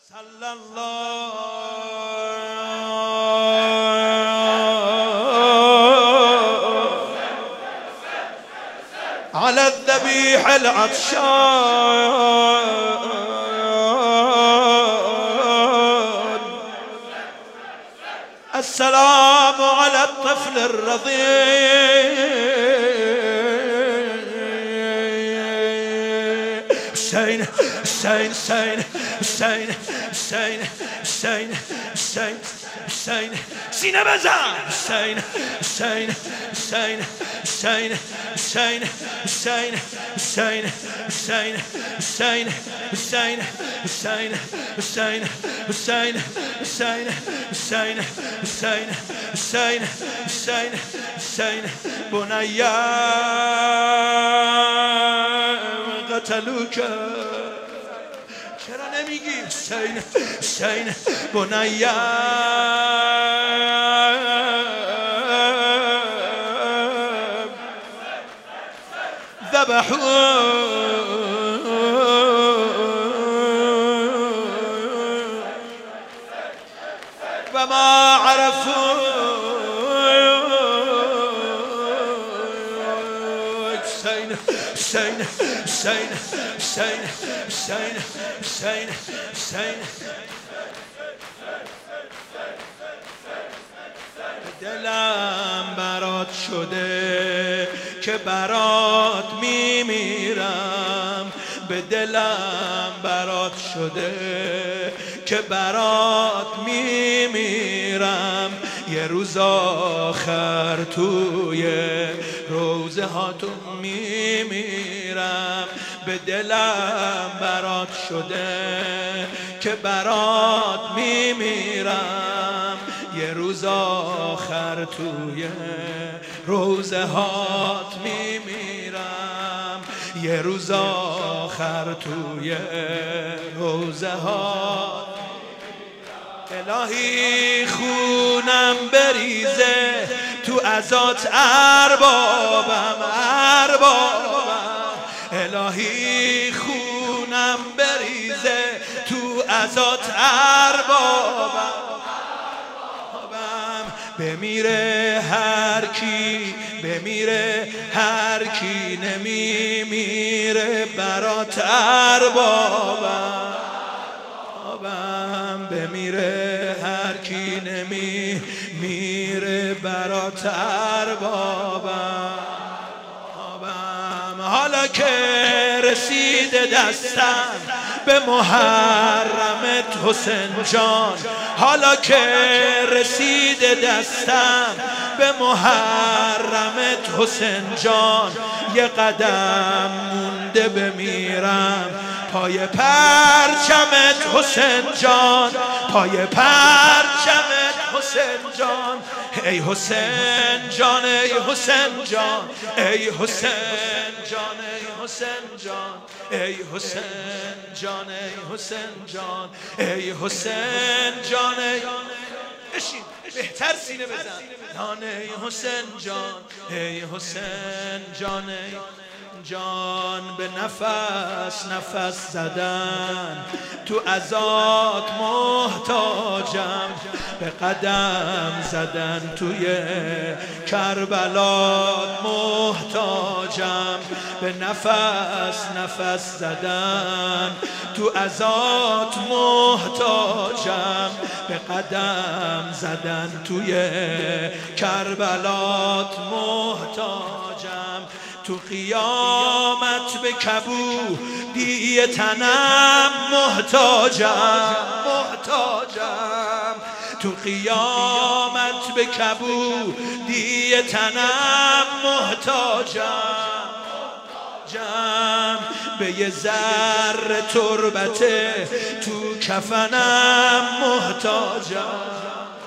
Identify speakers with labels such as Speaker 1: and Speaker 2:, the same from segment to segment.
Speaker 1: صلی الله على الذبيح العطشان السلام على الطفل الرضيع حسين حسين حسين حسين حسين حسين حسين حسين سینه بزن حسین حسین حسین حسین حسین حسین حسین حسین حسین حسین حسین حسین حسین حسین حسین حسین حسین حسین حسین بنیا قتلوک چرا نمیگی حسین حسین بنیا ذبحوا وما عرفوا حسين حسين حسين حسين حسين حسين حسين دلم برات شده که برات میمیرم به دلم برات شده که برات میمیرم یه روز آخر توی روزه هاتون میمیرم به دلم برات شده که برات میمیرم یه روز آخر توی روزه هات میمیرم یه روز آخر توی روزه هات الهی خونم بریزه تو عزات اربابم اربابم الهی خونم بریزه تو عزات اربابم بمیره هر کی بمیره هر کی نمیمیره برات اربابم بمیره هر کی نمیمیره برات اربابم حالا که رسیده دستم به محرمت حسین جان حالا که رسیده دستم به محرمت حسین جان یه قدم مونده بمیرم پای پرچمت حسین جان پای پرچمت حسین جان ای حسین جان ای حسین جان ای حسین جان ای حسین جان ای حسین جان ای حسین جان ای حسین جان اشین بهتر سینه بزن جان ای حسین جان ای حسین جان ای جان به نفس نفس زدن تو عزات محتاجم به قدم زدن توی کربلات محتاجم به نفس نفس زدن تو عزات محتاجم به قدم زدن توی کربلات محتاجم تو قیامت به کبودی تنم محتاجم محتاجم تو قیامت به کبودی تنم محتاجم به یه ذره تربت تو کفنم محتاجم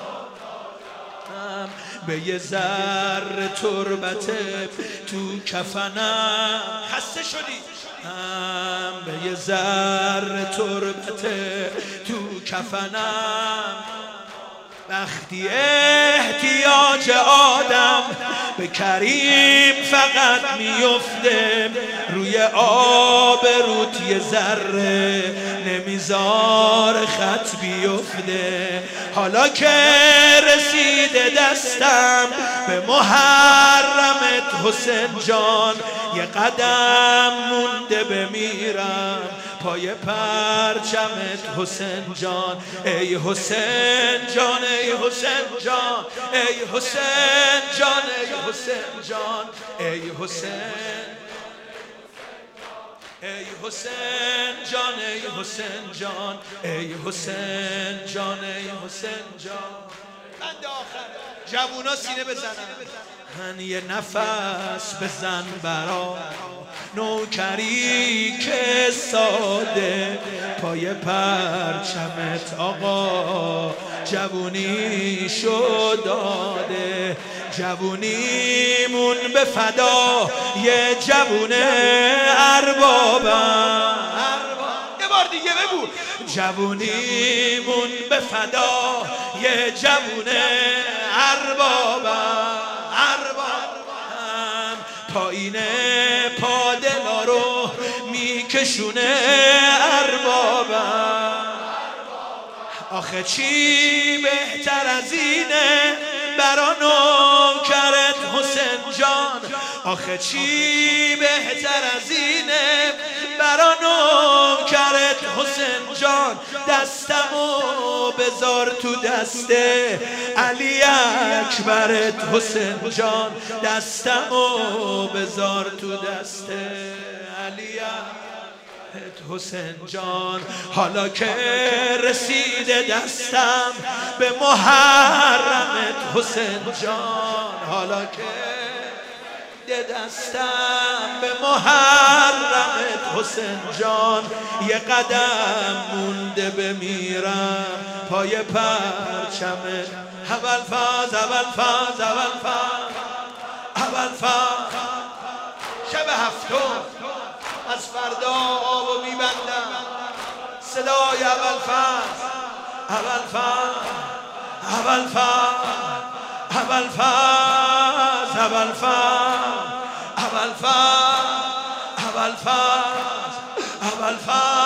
Speaker 1: به یه ذره تربت تو کفنم خسته شدی به یه ذره تربت تو کفنم وقتی احتیاج آدم به کریم فقط میفته روی آب رود یه ذره نمیذار خط بیفته حالا که رسیده دستم به محرمت حسین جان یه قدم مونده بمیرم پای پرچمت حسین جان ای حسین جان ای حسین جان ای حسین جان ای حسین جان ای حسین ای حسین جان ای حسین جان ای حسین جان ای حسین جان بند آخر جوونا سینه بزنن یه نفس بزن برا نوکری که ساده پای پرچمت آقا جوونی شو داده جوونیمون به فدا یه جوون اربابم یه بار دیگه بگو جوونیمون به فدا یه جوون اربابم پایین پادلا رو میکشونه اربابم آخه چی بهتر از اینه برا نوکرت حسین جان آخه چی بهتر از اینه برا نوکرت حسین جان دستمو بذار تو دسته علی اکبرت حسین جان دستمو بذار تو دسته علی حسین جان حالا که رسیده دستم به محرمت حسین جان حالا که دستم به محرمت حسین جان یه قدم مونده بمیرم پای پرچمت ابوالفضل ابوالفضل ابوالفضل ابوالفضل شب هفتم از فردا آبو میبندم صدای ابوالفضل ابوالفضل ابوالفضل ابوالفضل ابوالفضل ابوالفضل ابوالفضل ابوالفضل